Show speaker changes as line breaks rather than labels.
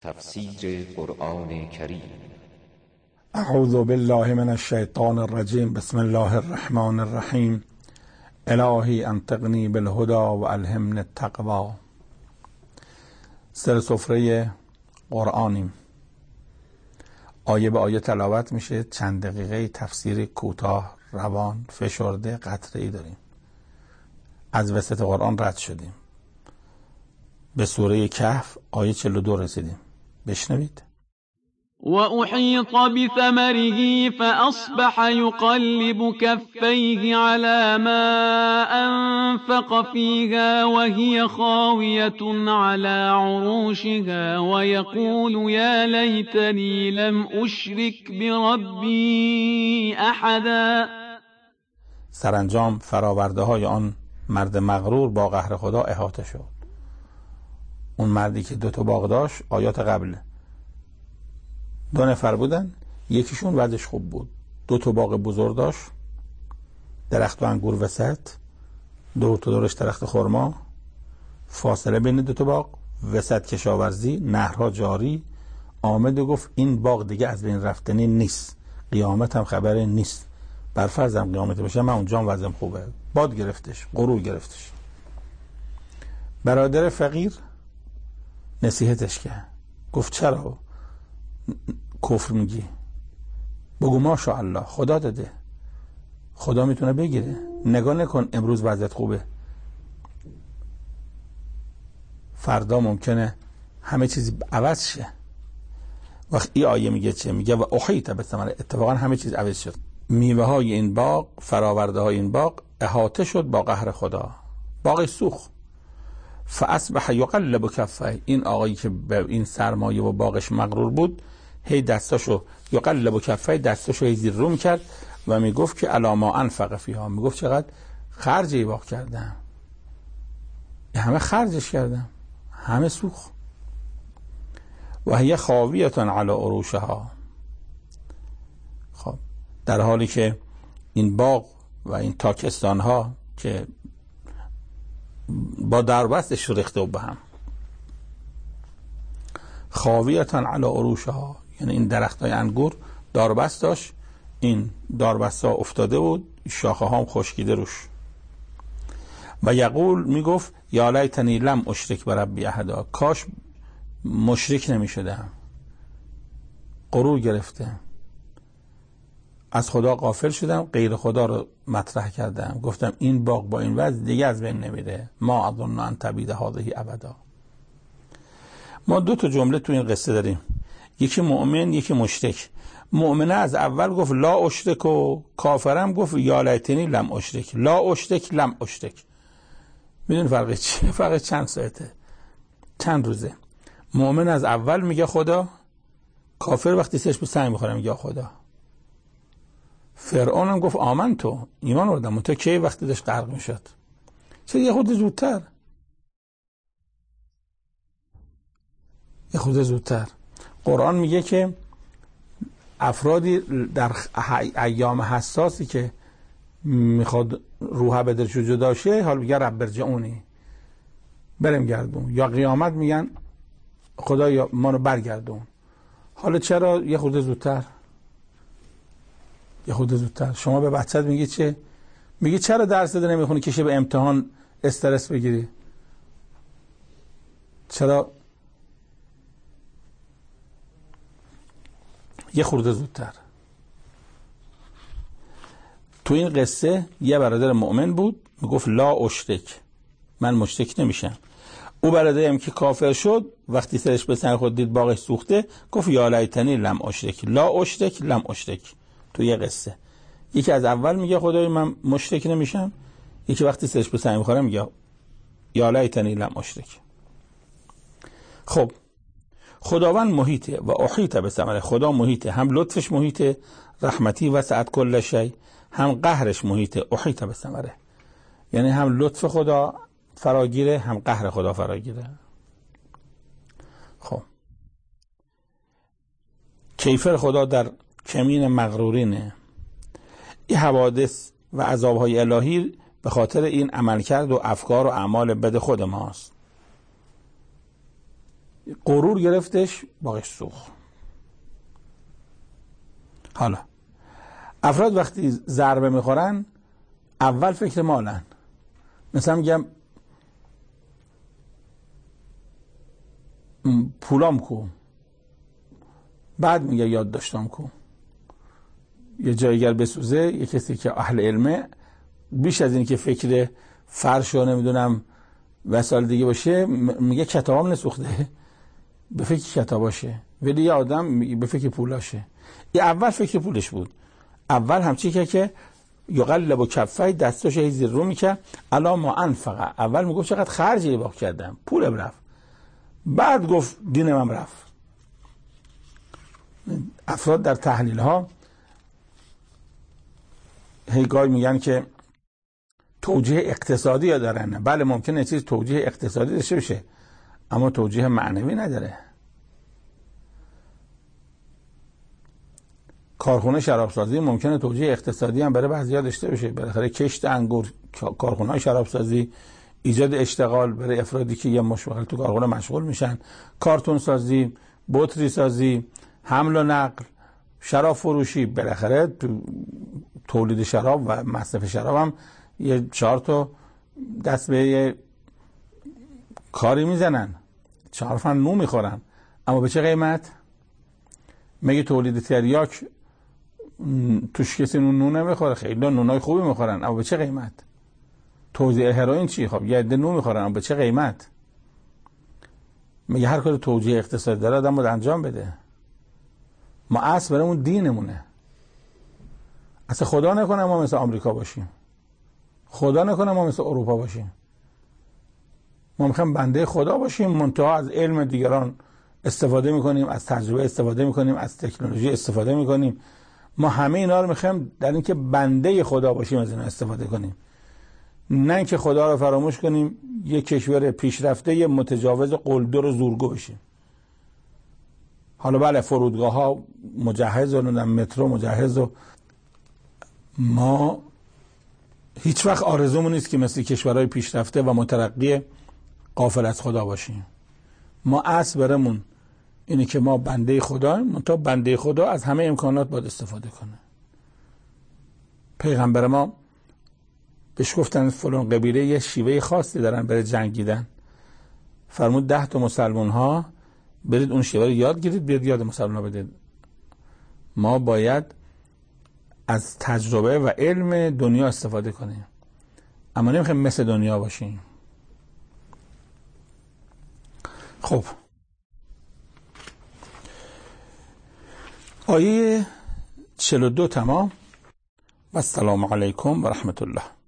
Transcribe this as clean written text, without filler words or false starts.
تفسیر قرآن کریم.
اعوذ بالله من الشیطان الرجیم. بسم الله الرحمن الرحیم. الهی انطقنی بالهدى و الهمنی التقوی. سر سفره قرآنیم. آیه به آیه تلاوت میشه. چند دقیقه تفسیر کوتاه، روان، فشرده، قطره‌ای داریم. از وسط قرآن رد شدیم. به سوره کهف آیه 42 رسیدیم. بشنوید.
وأحيط بثمره فأصبح يقلب كفيه على ما أنفق فيها وهي خاوية على عروشها ويقول يا ليتني لم أشرك بربي أحدا.
سرانجام فراورده های آن مرد مغرور با قهر خدا احاطه شد. اون مردی که 2 باغ داشت، آیات قبل 2 نفر بودن، یکیشون وضعش خوب بود، 2 باغ بزرگ داشت، درخت و انگور وسط، دور تا دورش درخت خرما، فاصله بین 2 باغ، وسط کشاورزی، نهرها جاری. آمد و گفت این باغ دیگه از بین رفتنی نیست، قیامت هم خبری نیست، بر فرضم قیامت بشه من اونجا وضعم خوبه. باد گرفتش، غرور گرفتش. برادر فقیر نصیحتش کرد، گفت چرا کفر میگی؟ بگو ماشاءالله، خدا داده، خدا میتونه بگیره. نگاه نکن امروز وضعیت خوبه، فردا ممکنه همه چیز عوض شه. وقت این آیه میگه چه؟ میگه و احیط بثمره. اتفاقا همه چیز عوض شد. میوه های این باغ، فراورده های این باغ احاطه شد با قهر خدا. باغ سوخت. فاصبح یقلب کفه. این آقایی که به این سرمایه و باغش مغرور بود، هی دستاشو یقلب کفه، دستاشو هی زیر رو میکرد و میگفت که الا ما انفق فیها. میگفت چقدر خرج ای باغ کردم، همه خرجش کردم، همه سوخت. و هی خاویه علی عروشها. خب در حالی که این باغ و این تاکستان ها که با دربستش ریخته به هم، خاویتان علی عروشها، یعنی این درخت های انگور داربست داشت، این داربست ها افتاده بود، شاخه ها هم خشکیده روش. و یقول میگفت یا لیتنی لم اشرک بربی احدا، کاش مشرک نمی شدم. غرور گرفته، از خدا غافل شدم، غیر خدا رو مطرح کردم، گفتم این باغ با این وضع دیگه از بین نمیره، ما اظن ان تبید هذه ابدا. ما 2 جمله تو این قصه داریم، یکی مؤمن یکی مشرک. مؤمنه از اول گفت لا اشرک و کافرم گفت یا لیتنی لم اشرک. لا اشرک لم اشرک، میدون فرق چیه؟ فرق چند ساعته، چند روزه. مؤمن از اول میگه خدا، کافر وقتی سرش به سنگ میخوره میگه خدا. فرعون هم گفت آمن تو، ایمان آوردم. تو کی وقتی داشت غرق میشد؟ چرا یه خود زودتر؟ یه خود زودتر. قرآن میگه که افرادی در ایام حساسی که میخواد روح بدرش جدا شه، حال میگه رب ارجعونی، برم گردون، یا قیامت میگن خدا ما رو برگردون. حالا چرا یه خود زودتر؟ یه خود زودتر. شما به بچت میگی چه؟ میگی چرا درس ده نمیخونی کشه به امتحان استرس بگیری؟ چرا یه خورده زودتر؟ تو این قصه یه برادر مؤمن بود میگفت لا اشرک، من مشرک نمیشم. او برادرم که کافر شد وقتی سرش به سنگ خود دید باغش سوخته، گفت یا لیتنی لم اشرک. لا اشرک لم اشرک. تو یه قصه یکی از اول میگه خدای من مشرک نمیشم، یکی وقتی سرش به سنگ میخوره میگه یا لیتنی لم اشرک. خب خداوند محیطه و احیط بثمره. خدا محیطه، هم لطفش محیطه، رحمتی وسعت کل شی، هم قهرش محیطه، احیط بثمره. یعنی هم لطف خدا فراگیره، هم قهر خدا فراگیره. خب کیفر خدا در کمین مغرورینه. این حوادث و عذابهای الهی به خاطر این عملکرد و افکار و اعمال بد خود ماست. غرور گرفتش، باقیش سوخت. حالا افراد وقتی ضربه میخورن اول فکر مالن. مثلا میگم پولام کو، بعد میگه یاد داشتم کو. یه جایگر بسوزه، یه کسی که اهل علمه بیش از این که فکر فرش و نمیدونم وسایل دیگه باشه میگه کتابام نسوخته، به فکر کتاباشه، ولی یه آدم به فکر پولاشه. این اول فکر پولش بود. اول همچی که یقلب کفای دستاش زیر رو میکرد الا ما انفقه. اول میگفت چقدر خرجی باق کردم، پولم رفت، بعد گفت دینم رفت. افراد در تحلیل ها هیگاه میگن که توجیه اقتصادی دارن. بله ممکنه چیز توجیه اقتصادی داشته باشه اما توجیه معنوی نداره. کارخونه شرابسازی ممکنه توجیه اقتصادی هم برای بعضیا داشته باشه. بالاخره کشت انگور، کارخونه شرابسازی، ایجاد اشتغال برای افرادی که یه مشغول تو کارخونه مشغول میشن، کارتون سازی، بطری سازی، حمل و نقل، شراب فروشی، بالاخره تو تولید شراب و مصرف شراب هم یه 4 تا دست به یه کاری میزنن، 4 فن نون میخورن، اما به چه قیمت؟ میگه تولید تریاک توش کسی نون نمیخوره، خیلی نونای خوبی میخورن اما به چه قیمت؟ توزیع هروئین چی؟ خب یه عده نون میخورن اما به چه قیمت؟ میگه هر کار توجیه اقتصادی داره آدم باید انجام بده. ما اصل برامون دینمونه. اصلا خدا نکنه ما مثل آمریکا باشیم، خدا نکنه ما مثل اروپا باشیم. ما میخوایم بنده خدا باشیم، منتها از علم دیگران استفاده میکنیم، از تجربه استفاده میکنیم، از تکنولوژی استفاده میکنیم. ما همه اینا رو میخوایم در اینکه بنده خدا باشیم از اینا استفاده کنیم، نه اینکه خدا رو فراموش کنیم یک کشور پیشرفته یه متجاوز قلدر و زورگو بشیم. حالا بله فرودگاه ها مجهز و مترو مجهز و ما هیچ وقت آرزومون نیست که مثل کشورهای پیشرفته و مترقی غافل از خدا باشیم. ما اصل برمون اینه که ما بنده خداییم، تا بنده خدا از همه امکانات باید استفاده کنه. پیغمبر ما بهش گفتن فلان قبیله یه شیوه خاصی دارن برای جنگیدن، فرمود 10 تا مسلمان ها برید اون شیوه رو یاد گیرید بیاد یاد مسلمان ها بدید. ما باید از تجربه و علم دنیا استفاده کنیم اما نمیخوایم مثل دنیا باشیم. خب آیه 42 تمام. و السلام علیکم و رحمت الله.